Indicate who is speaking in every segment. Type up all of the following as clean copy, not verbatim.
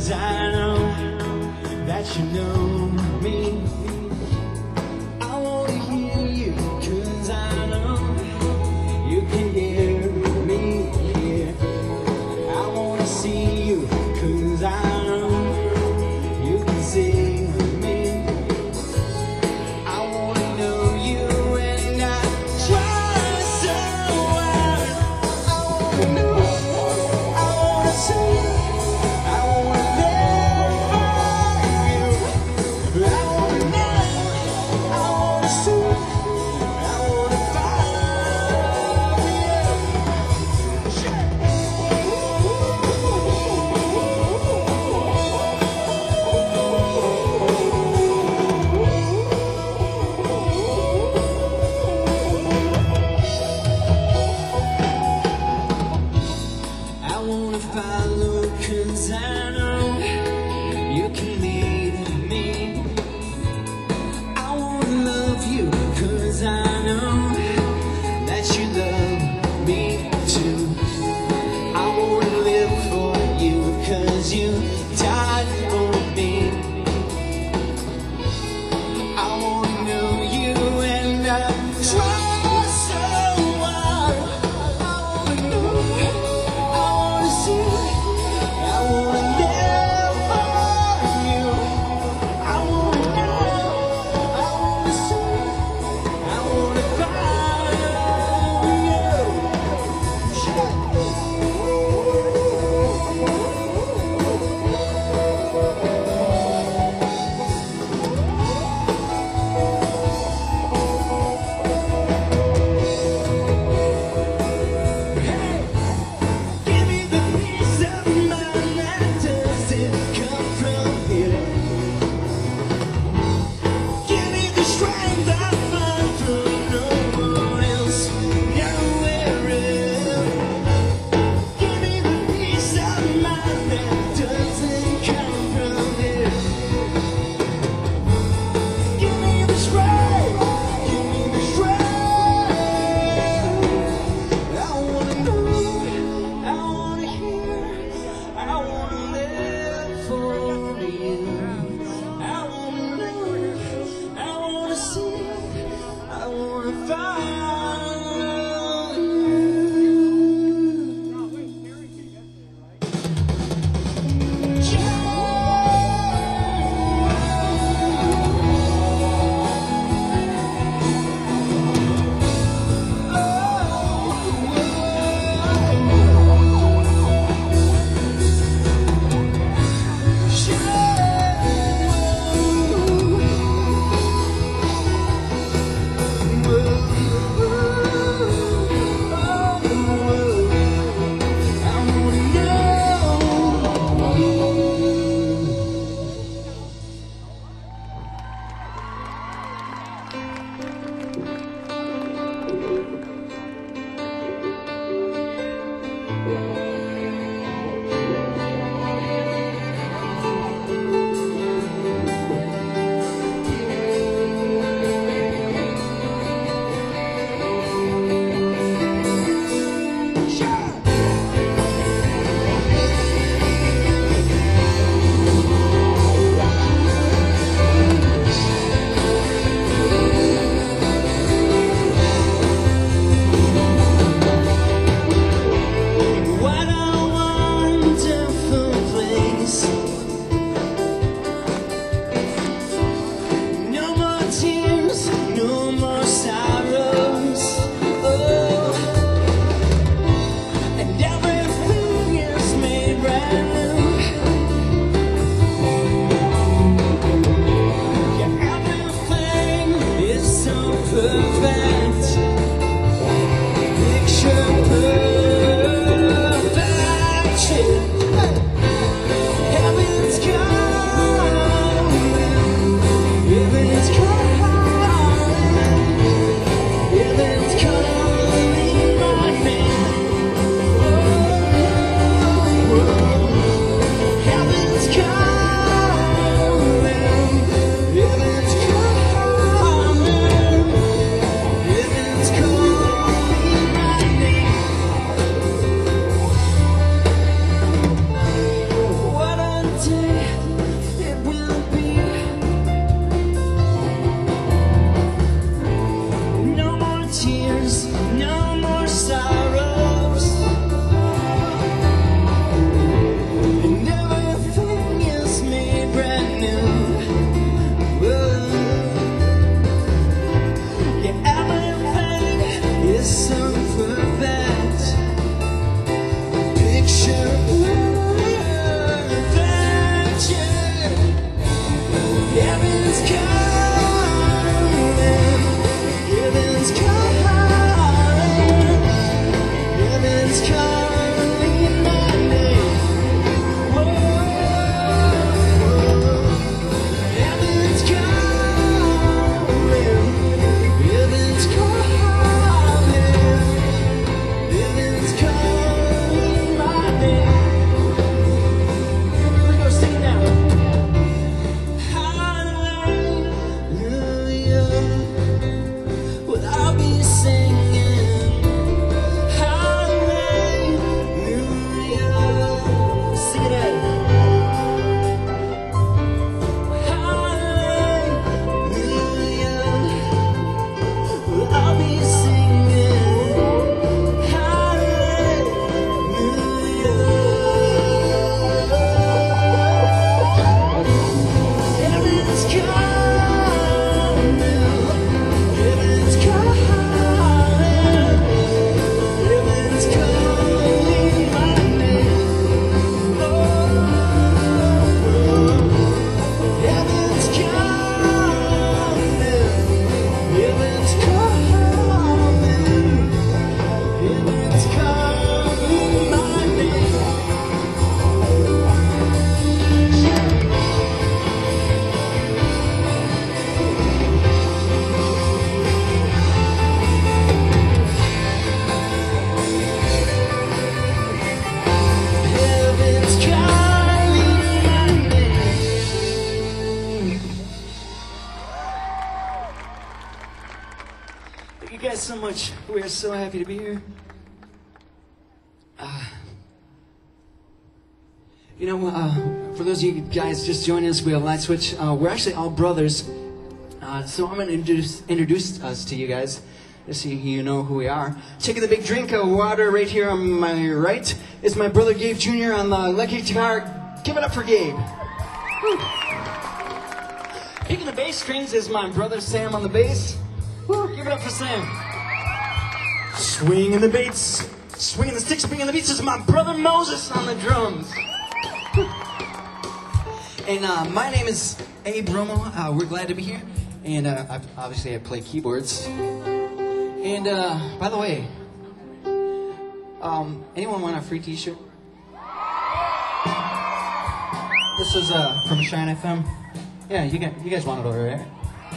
Speaker 1: 'cause I know that you know me. I wanna hear you 'cause I know you can hear me here. I wanna see you 'cause I know you can see me. I wanna know you and I try so hard. I wanna know, I wanna see, I wanna live for you. I wanna know, I wanna see, I wanna find you. I wanna follow 'cause I know you can lead me. I wanna love you 'cause I know that you love me too. I wanna live for you 'cause you died for me. I wanna know you and I try so hard. I wanna know, I wanna see, I wanna live much. We're so happy to be here. For those of you guys just joining us, we have Light Switch. We're actually all brothers. So I'm going to introduce us to you guys, just so you know who we are. Taking the big drink of water right here on my right is my brother Gabe Jr. on the electric guitar. Give it up for Gabe. Woo. Picking the bass strings is my brother Sam on the bass. Woo. Give it up for Sam. Swinging the beats, swinging the sticks, swinging the beats is my brother Moses on the drums. And my name is Abe Romo. We're glad to be here. And obviously I play keyboards. And by the way, anyone want a free t-shirt? This is from Shine FM. Yeah, you guys want it over there, right?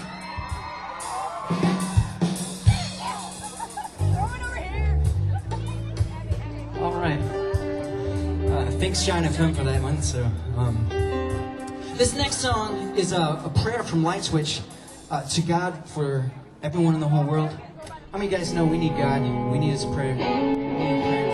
Speaker 1: All right. Thanks Shine FM for that one. So, this next song is a prayer from Light Switch to God for everyone in the whole world. How many guys know we need God? We need His prayer. We need prayers.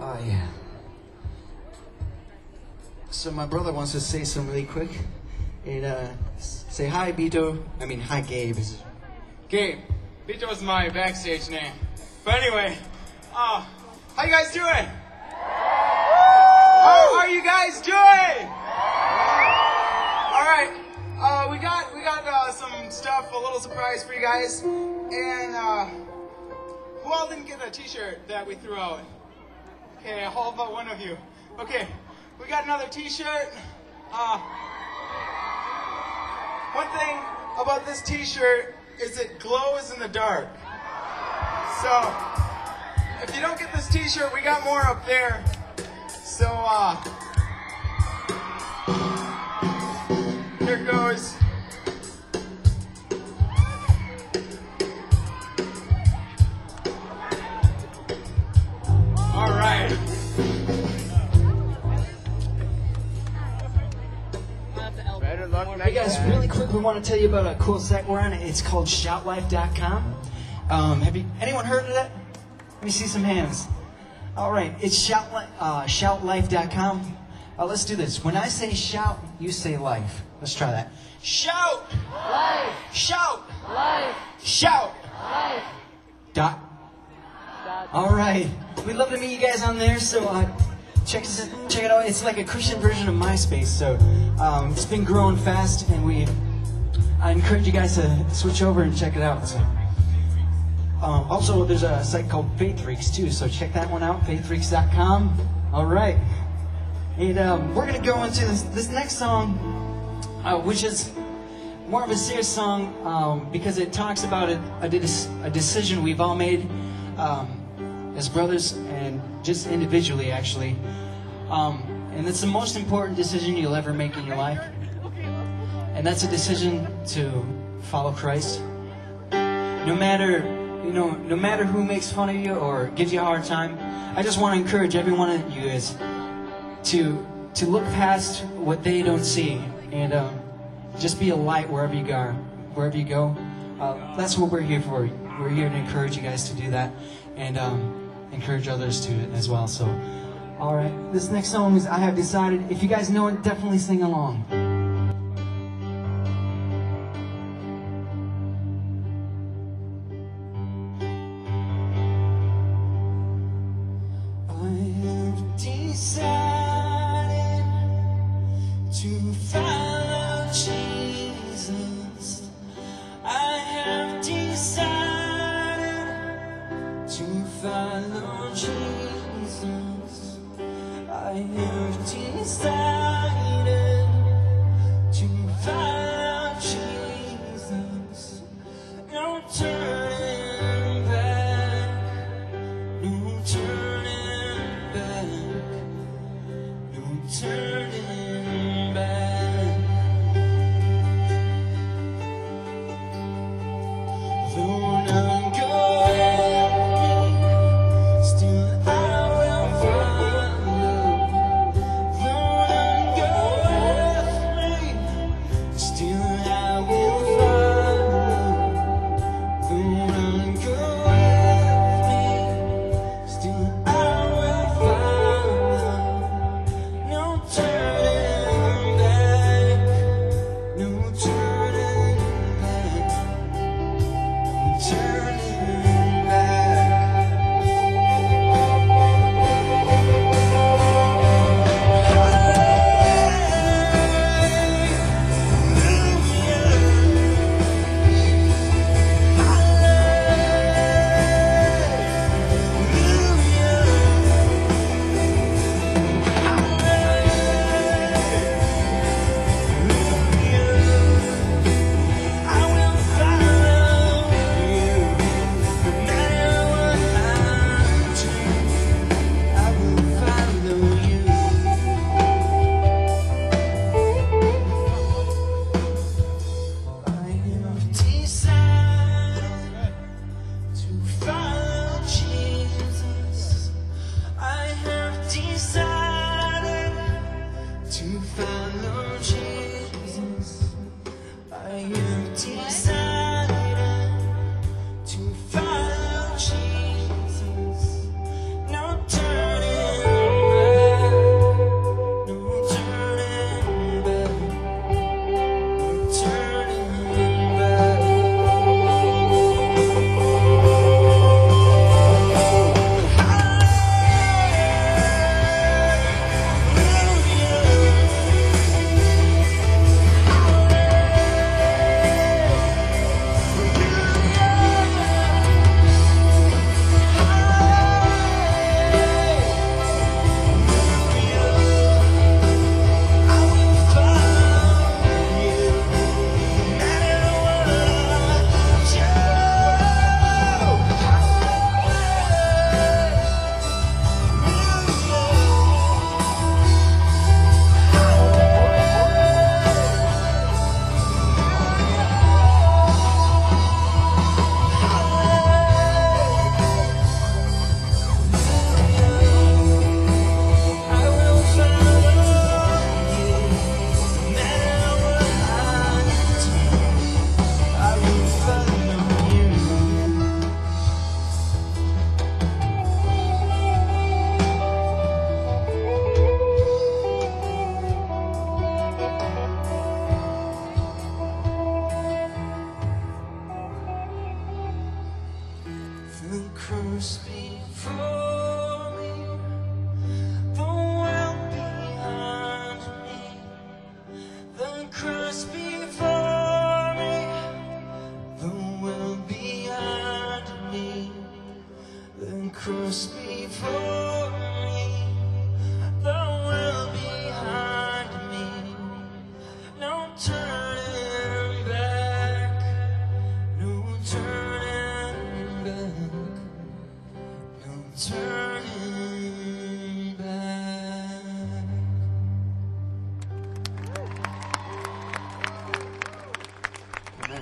Speaker 1: Oh, yeah. So my brother wants to say something really quick. Say hi, Beto. I mean, hi, Gabe.
Speaker 2: Gabe. Beto is my backstage name. But anyway, how you guys doing? How are you guys doing? All right. We got some stuff, a little surprise for you guys. And who all didn't get a T-shirt that we threw out? Okay, how about one of you? Okay, we got another T-shirt. One thing about this T-shirt is it glows in the dark. So if you don't get this T-shirt, we got more up there. So here goes. All right. Better luck next
Speaker 1: Hey guys, really quick, we want to tell you about a cool site we're on. It's called shoutlife.com. Have anyone heard of that? Let me see some hands. All right, it's shoutlife.com. Let's do this. When I say shout, you say life. Let's try that. Shout!
Speaker 3: Life!
Speaker 1: Shout!
Speaker 3: Life!
Speaker 1: Shout!
Speaker 3: Life!
Speaker 1: Dot. All right. We'd love to meet you guys on there, so check it out. It's like a Christian version of MySpace, so it's been growing fast, and I encourage you guys to switch over and check it out. So. Also, there's a site called Faith Freaks, too, so check that one out, faithfreaks.com. All right. And we're going to go into this next song, which is more of a serious song because it talks about a decision we've all made as brothers and just individually, actually. And it's the most important decision you'll ever make in your life. And that's a decision to follow Christ. No matter who makes fun of you or gives you a hard time, I just want to encourage every one of you guys to look past what they don't see and just be a light wherever you go. That's what we're here for. We're here to encourage you guys to do that and encourage others to it as well. So, all right, this next song is I Have Decided. If you guys know it, definitely sing along. To follow Jesus, I have decided to follow Jesus. I have decided to follow Jesus. No turning back, no turning back, no turning back. Though none go with me, still I will follow. Though none go with me, still I will follow. Though none go with me, still I will follow. No turning back, no turning back, no turning back. I will follow you. the cross before me, the world behind me, the cross before me, the world behind me, the cross before me, the world behind me, no turning back, no turning back, no turning back. Amen.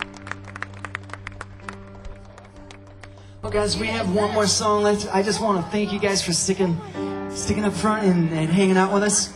Speaker 1: Well, guys, we have one more song. I just want to thank you guys for sticking up front and hanging out with us.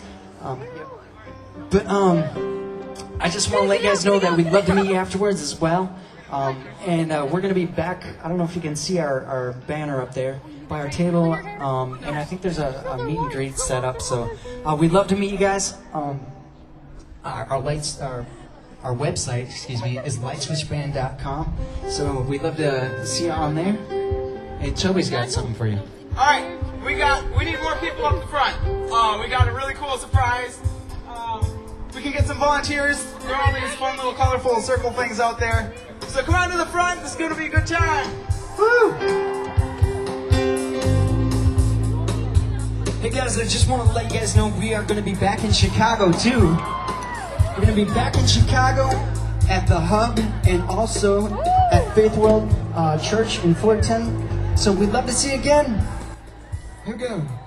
Speaker 1: I just want to let you guys know that we'd love to meet you afterwards as well. And we're going to be back. I don't know if you can see our banner up there by our table. And I think there's a meet and greet set up. So we'd love to meet you guys. Our website, is lightswitchband.com. So we'd love to see you on there. And Toby's got something for you.
Speaker 2: All right, we need more people up the front. We got a really cool surprise. We can get some volunteers. There are all these fun little colorful circle things out there. So come on to the front. This is going to be a good time.
Speaker 1: Woo! Hey guys, I just want to let you guys know we are going to be back in Chicago too. We're going to be back in Chicago at the Hub and also at Faith World Church in Fullerton. So we'd love to see you again. Here we go.